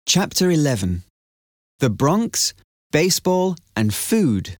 Chapter 11. The Bronx, Baseball and Food.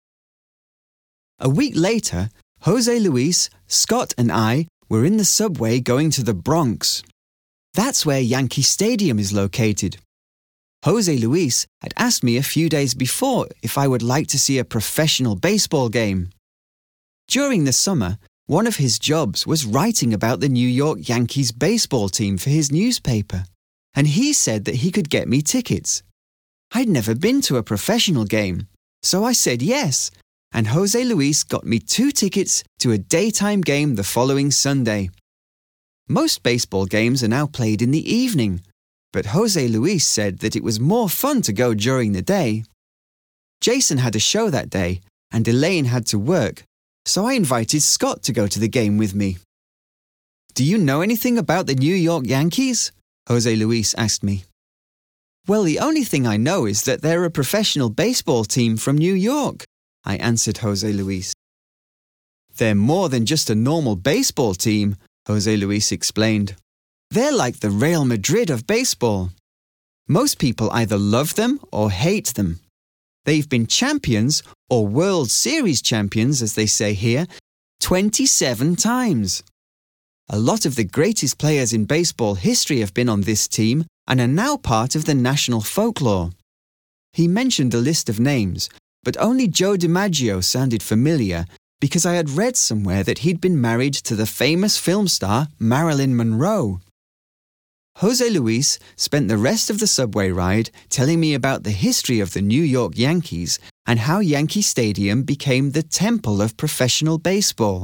A week later, Jose Luis, Scott and I were in the subway going to the Bronx. That's where Yankee Stadium is located. Jose Luis had asked me a few days before if I would like to see a professional baseball game. During the summer, one of his jobs was writing about the New York Yankees baseball team for his newspaper, and he said that he could get me tickets. I'd never been to a professional game, so I said yes, and Jose Luis got me 2 tickets to a daytime game the following Sunday. Most baseball games are now played in the evening, but Jose Luis said that it was more fun to go during the day. Jason had a show that day, and Elaine had to work, so I invited Scott to go to the game with me. "Do you know anything about the New York Yankees?" Jose Luis asked me. "Well, the only thing I know is that they're a professional baseball team from New York," I answered Jose Luis. "They're more than just a normal baseball team," Jose Luis explained. "They're like the Real Madrid of baseball. Most people either love them or hate them. They've been champions, or World Series champions, as they say here, 27 times. A lot of the greatest players in baseball history have been on this team and are now part of the national folklore." He mentioned a list of names, but only Joe DiMaggio sounded familiar because I had read somewhere that he'd been married to the famous film star Marilyn Monroe. Jose Luis spent the rest of the subway ride telling me about the history of the New York Yankees and how Yankee Stadium became the temple of professional baseball.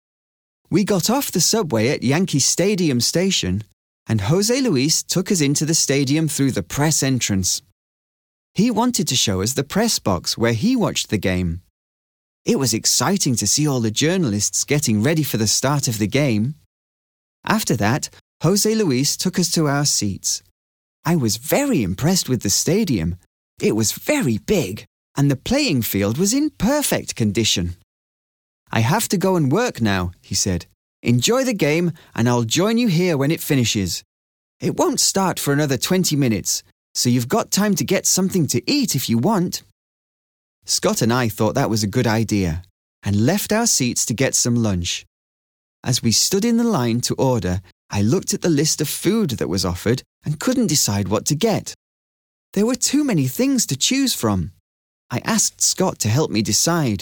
We got off the subway at Yankee Stadium station, and Jose Luis took us into the stadium through the press entrance. He wanted to show us the press box where he watched the game. It was exciting to see all the journalists getting ready for the start of the game. After that, Jose Luis took us to our seats. I was very impressed with the stadium. It was very big, and the playing field was in perfect condition. "I have to go and work now," he said. "Enjoy the game, and I'll join you here when it finishes. It won't start for another 20 minutes, so you've got time to get something to eat if you want." Scott and I thought that was a good idea, and left our seats to get some lunch. As we stood in the line to order, I looked at the list of food that was offered and couldn't decide what to get. There were too many things to choose from. I asked Scott to help me decide.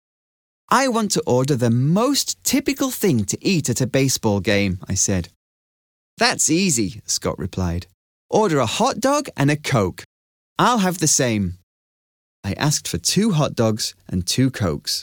"I want to order the most typical thing to eat at a baseball game," I said. "That's easy," Scott replied. "Order a hot dog and a Coke. I'll have the same." I asked for 2 hot dogs and 2 Cokes.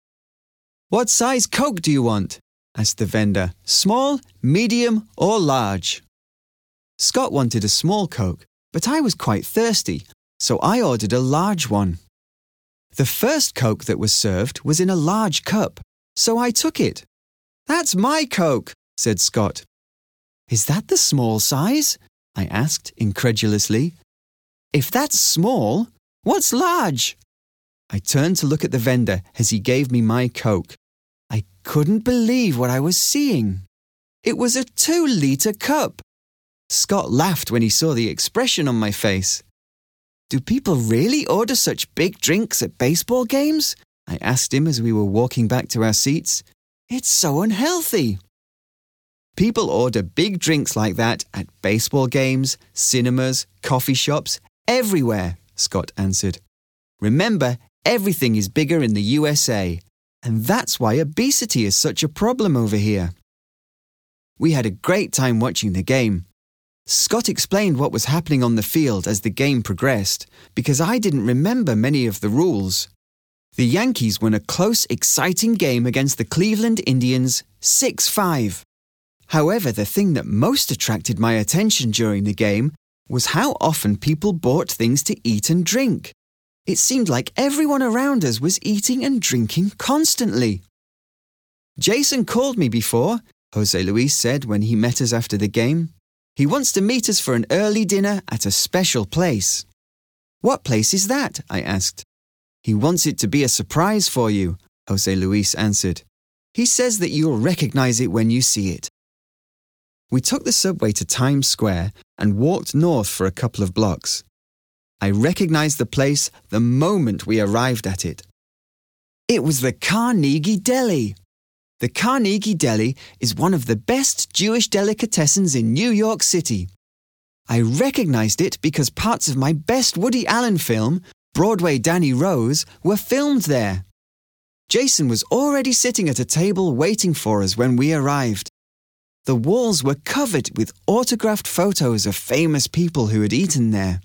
"What size Coke do you want?" asked the vendor. "Small, medium, or large?" Scott wanted a small Coke, but I was quite thirsty, so I ordered a large one. The first Coke that was served was in a large cup, so I took it. "That's my Coke," said Scott. "Is that the small size?" I asked incredulously. "If that's small, what's large?" I turned to look at the vendor as he gave me my Coke. I couldn't believe what I was seeing. It was a 2-liter cup. Scott laughed when he saw the expression on my face. "Do people really order such big drinks at baseball games?" I asked him as we were walking back to our seats. "It's so unhealthy." "People order big drinks like that at baseball games, cinemas, coffee shops, everywhere," Scott answered. "Remember, everything is bigger in the USA. And that's why obesity is such a problem over here." We had a great time watching the game. Scott explained what was happening on the field as the game progressed, because I didn't remember many of the rules. The Yankees won a close, exciting game against the Cleveland Indians 6-5. However, the thing that most attracted my attention during the game was how often people bought things to eat and drink. It seemed like everyone around us was eating and drinking constantly. "Jason called me before," Jose Luis said when he met us after the game. "He wants to meet us for an early dinner at a special place." "What place is that?" I asked. "He wants it to be a surprise for you," Jose Luis answered. "He says that you'll recognize it when you see it." We took the subway to Times Square and walked north for a couple of blocks. I recognized the place the moment we arrived at it. It was the Carnegie Deli. The Carnegie Deli is one of the best Jewish delicatessens in New York City. I recognized it because parts of my best Woody Allen film, Broadway Danny Rose, were filmed there. Jason was already sitting at a table waiting for us when we arrived. The walls were covered with autographed photos of famous people who had eaten there.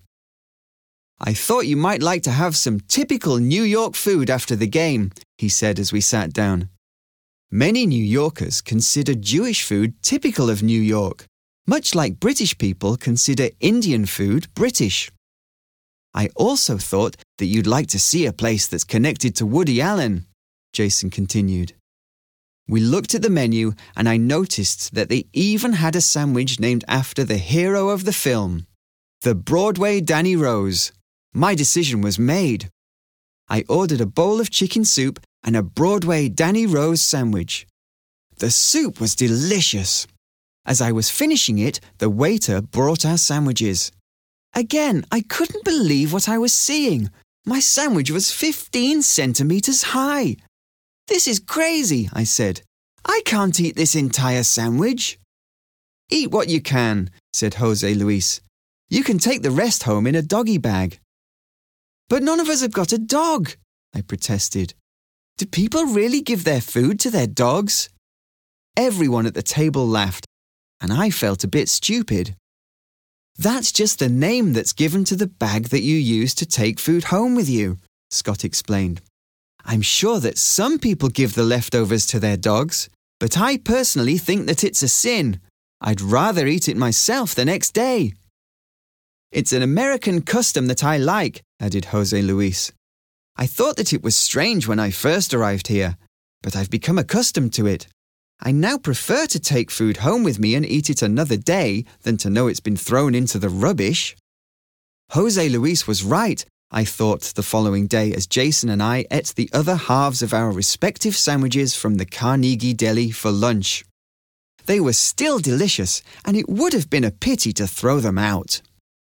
I thought you might like to have some typical New York food after the game, he said as we sat down. Many New Yorkers consider Jewish food typical of New York, much like British people consider Indian food British. I also thought that you'd like to see a place that's connected to Woody Allen, Jason continued. We looked at the menu and I noticed that they even had a sandwich named after the hero of the film, the Broadway Danny Rose. My decision was made. I ordered a bowl of chicken soup and a Broadway Danny Rose sandwich. The soup was delicious. As I was finishing it, the waiter brought our sandwiches. Again, I couldn't believe what I was seeing. My sandwich was 15 centimeters high. This is crazy, I said. I can't eat this entire sandwich. Eat what you can, said Jose Luis. You can take the rest home in a doggy bag. But none of us have got a dog, I protested. Do people really give their food to their dogs? Everyone at the table laughed, and I felt a bit stupid. That's just the name that's given to the bag that you use to take food home with you, Scott explained. I'm sure that some people give the leftovers to their dogs, but I personally think that it's a sin. I'd rather eat it myself the next day. It's an American custom that I like, added Jose Luis. I thought that it was strange when I first arrived here, but I've become accustomed to it. I now prefer to take food home with me and eat it another day than to know it's been thrown into the rubbish. Jose Luis was right, I thought the following day as Jason and I ate the other halves of our respective sandwiches from the Carnegie Deli for lunch. They were still delicious, and it would have been a pity to throw them out.